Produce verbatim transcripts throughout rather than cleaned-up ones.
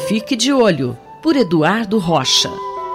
Fique de Olho, por Eduardo Rocha.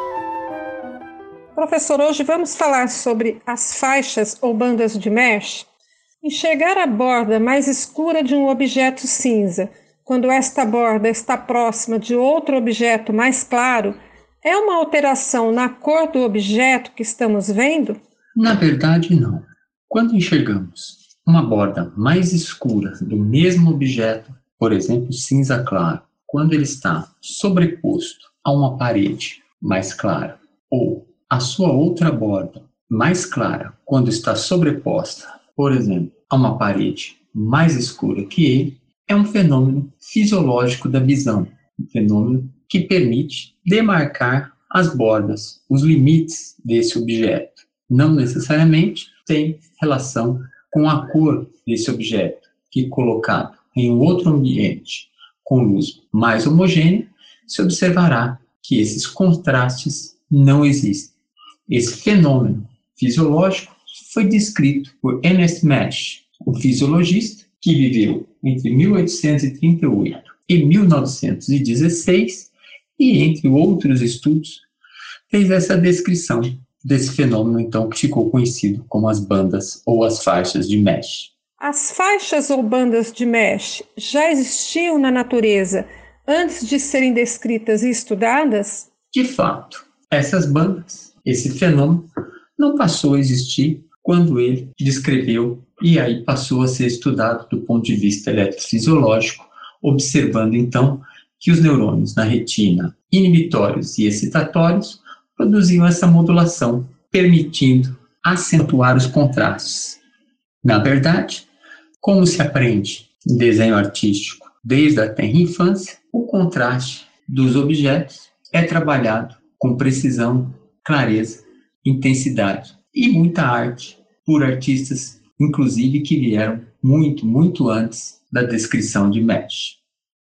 Professor, hoje vamos falar sobre as faixas ou bandas de mesh. Enxergar a borda mais escura de um objeto cinza, quando esta borda está próxima de outro objeto mais claro, é uma alteração na cor do objeto que estamos vendo? Na verdade, não. Quando enxergamos uma borda mais escura do mesmo objeto, por exemplo, cinza claro, quando ele está sobreposto a uma parede mais clara, ou a sua outra borda mais clara, quando está sobreposta, por exemplo, a uma parede mais escura que ele, é um fenômeno fisiológico da visão, um fenômeno que permite demarcar as bordas, os limites desse objeto. Não necessariamente tem relação com a cor desse objeto, que colocado em um outro ambiente com luz mais homogênea, se observará que esses contrastes não existem. Esse fenômeno fisiológico foi descrito por Ernest Mach, um fisiologista que viveu entre mil oitocentos e trinta e oito e mil novecentos e dezesseis e, entre outros estudos, fez essa descrição desse fenômeno, então, que ficou conhecido como as bandas ou as faixas de Mach. As faixas ou bandas de Mach já existiam na natureza antes de serem descritas e estudadas? De fato, essas bandas, esse fenômeno, não passou a existir quando ele descreveu e aí passou a ser estudado do ponto de vista eletrofisiológico, observando então que os neurônios na retina, inibitórios e excitatórios, produziam essa modulação, permitindo acentuar os contrastes. Na verdade, como se aprende em desenho artístico desde a tenra infância, o contraste dos objetos é trabalhado com precisão, clareza, intensidade e muita arte por artistas, inclusive, que vieram muito, muito antes da descrição de Mach.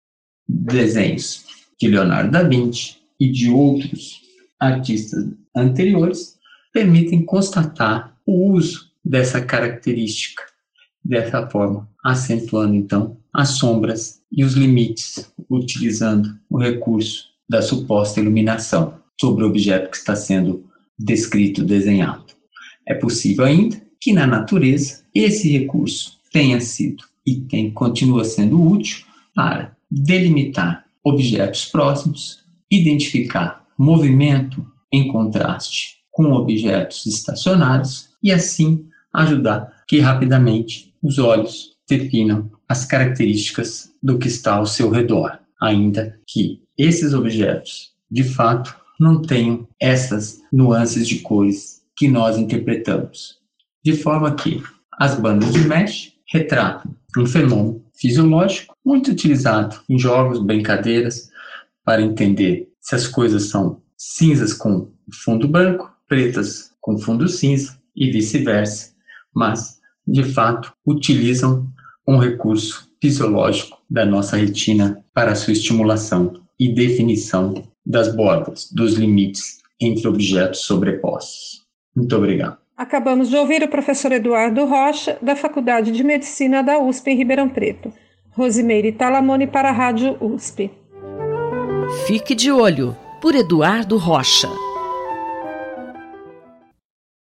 Desenhos de Leonardo da Vinci e de outros artistas anteriores permitem constatar o uso dessa característica, dessa forma, acentuando então as sombras e os limites, utilizando o recurso da suposta iluminação sobre o objeto que está sendo descrito, desenhado. É possível ainda que na natureza esse recurso tenha sido e tem, continua sendo útil para delimitar objetos próximos, identificar movimento em contraste com objetos estacionários e assim ajudar que rapidamente os olhos definam as características do que está ao seu redor, ainda que esses objetos, de fato, não tenham essas nuances de cores que nós interpretamos. De forma que as bandas de Mach retratam um fenômeno fisiológico muito utilizado em jogos, brincadeiras, para entender se as coisas são cinzas com fundo branco, pretas com fundo cinza e vice-versa, mas, de fato, utilizam um recurso fisiológico da nossa retina para sua estimulação e definição das bordas, dos limites entre objetos sobrepostos. Muito obrigado. Acabamos de ouvir o professor Eduardo Rocha, da Faculdade de Medicina da U S P em Ribeirão Preto. Rosimeire Talamone para a Rádio U S P. Fique de Olho, por Eduardo Rocha.